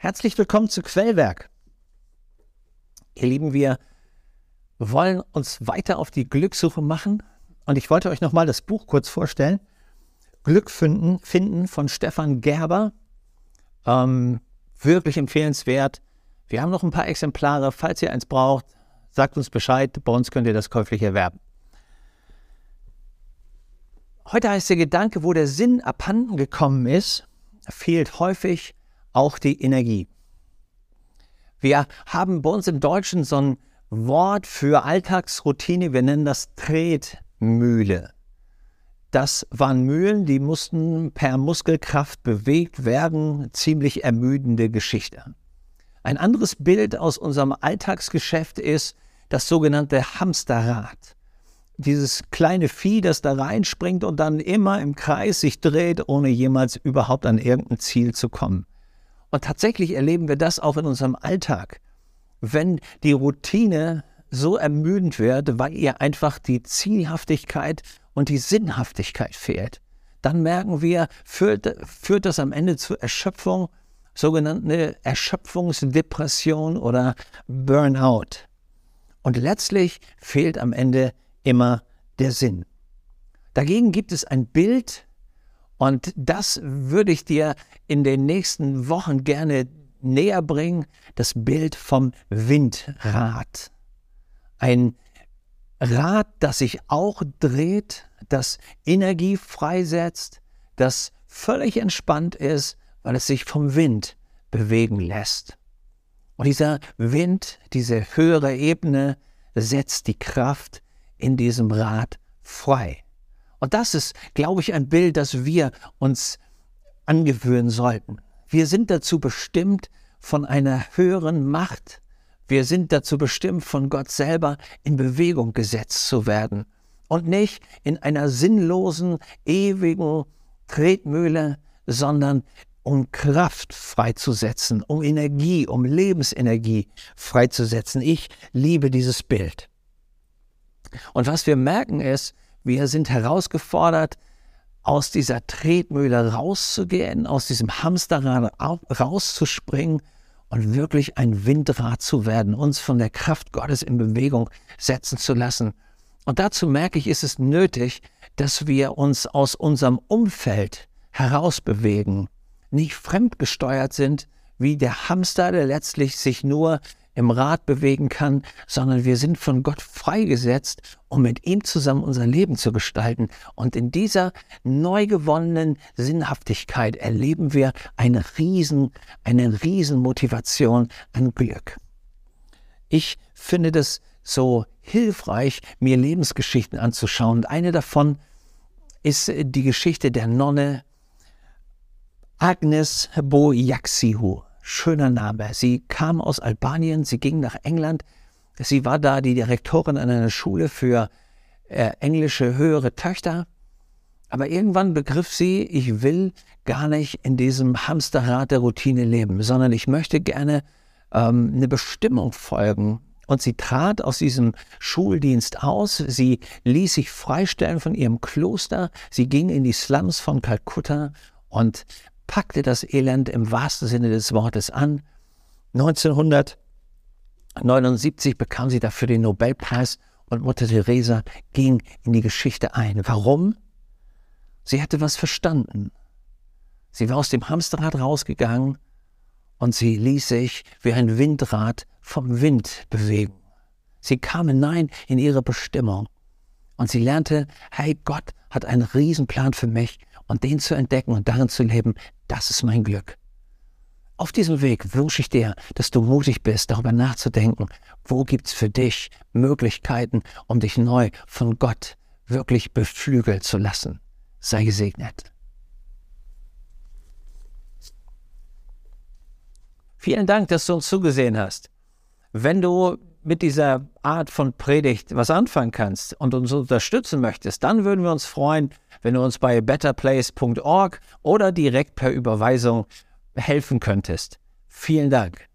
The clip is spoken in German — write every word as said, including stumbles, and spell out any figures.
Herzlich willkommen zu Quellwerk. Ihr Lieben, wir wollen uns weiter auf die Glückssuche machen und ich wollte euch nochmal das Buch kurz vorstellen. Glück finden, finden von Stefan Gerber. Ähm, wirklich empfehlenswert. Wir haben noch ein paar Exemplare. Falls ihr eins braucht, sagt uns Bescheid. Bei uns könnt ihr das käuflich erwerben. Heute heißt der Gedanke, wo der Sinn abhanden gekommen ist, fehlt häufig auch die Energie. Wir haben bei uns im Deutschen so ein Wort für Alltagsroutine, wir nennen das Tretmühle. Das waren Mühlen, die mussten per Muskelkraft bewegt werden, ziemlich ermüdende Geschichte. Ein anderes Bild aus unserem Alltagsgeschäft ist das sogenannte Hamsterrad. Dieses kleine Vieh, das da reinspringt und dann immer im Kreis sich dreht, ohne jemals überhaupt an irgendein Ziel zu kommen. Und tatsächlich erleben wir das auch in unserem Alltag. Wenn die Routine so ermüdend wird, weil ihr einfach die Zielhaftigkeit und die Sinnhaftigkeit fehlt, dann merken wir, führt, führt das am Ende zu Erschöpfung, sogenannte Erschöpfungsdepression oder Burnout. Und letztlich fehlt am Ende immer der Sinn. Dagegen gibt es ein Bild, und das würde ich dir in den nächsten Wochen gerne näher bringen, das Bild vom Windrad. Ein Rad, das sich auch dreht, das Energie freisetzt, das völlig entspannt ist, weil es sich vom Wind bewegen lässt. Und dieser Wind, diese höhere Ebene, setzt die Kraft in diesem Rad frei. Und das ist, glaube ich, ein Bild, das wir uns angewöhnen sollten. Wir sind dazu bestimmt, von einer höheren Macht, wir sind dazu bestimmt, von Gott selber in Bewegung gesetzt zu werden und nicht in einer sinnlosen, ewigen Tretmühle, sondern um Kraft freizusetzen, um Energie, um Lebensenergie freizusetzen. Ich liebe dieses Bild. Und was wir merken ist, wir sind herausgefordert, aus dieser Tretmühle rauszugehen, aus diesem Hamsterrad rauszuspringen und wirklich ein Windrad zu werden, uns von der Kraft Gottes in Bewegung setzen zu lassen. Und dazu merke ich, ist es nötig, dass wir uns aus unserem Umfeld herausbewegen, nicht fremdgesteuert sind, wie der Hamster, der letztlich sich nur im Rad bewegen kann, sondern wir sind von Gott freigesetzt, um mit ihm zusammen unser Leben zu gestalten. Und in dieser neu gewonnenen Sinnhaftigkeit erleben wir eine riesen, eine riesen Motivation an Glück. Ich finde das so hilfreich, mir Lebensgeschichten anzuschauen. Und eine davon ist die Geschichte der Nonne Agnes Bojaxhiu. Schöner Name. Sie kam aus Albanien, sie ging nach England. Sie war da die Direktorin an einer Schule für äh, englische höhere Töchter. Aber irgendwann begriff sie, ich will gar nicht in diesem Hamsterrad der Routine leben, sondern ich möchte gerne ähm, eine Bestimmung folgen. Und sie trat aus diesem Schuldienst aus. Sie ließ sich freistellen von ihrem Kloster. Sie ging in die Slums von Kalkutta und packte das Elend im wahrsten Sinne des Wortes an. neunzehnhundertneunundsiebzig bekam sie dafür den Nobelpreis und Mutter Teresa ging in die Geschichte ein. Warum? Sie hatte was verstanden. Sie war aus dem Hamsterrad rausgegangen und sie ließ sich wie ein Windrad vom Wind bewegen. Sie kam hinein in ihre Bestimmung und sie lernte, hey, Gott hat einen Riesenplan für mich und den zu entdecken und darin zu leben, das ist mein Glück. Auf diesem Weg wünsche ich dir, dass du mutig bist, darüber nachzudenken, wo gibt es für dich Möglichkeiten, um dich neu von Gott wirklich beflügeln zu lassen. Sei gesegnet. Vielen Dank, dass du uns zugesehen hast. Wenn du mit dieser Art von Predigt was anfangen kannst und uns unterstützen möchtest, dann würden wir uns freuen, wenn du uns bei better place punkt org oder direkt per Überweisung helfen könntest. Vielen Dank.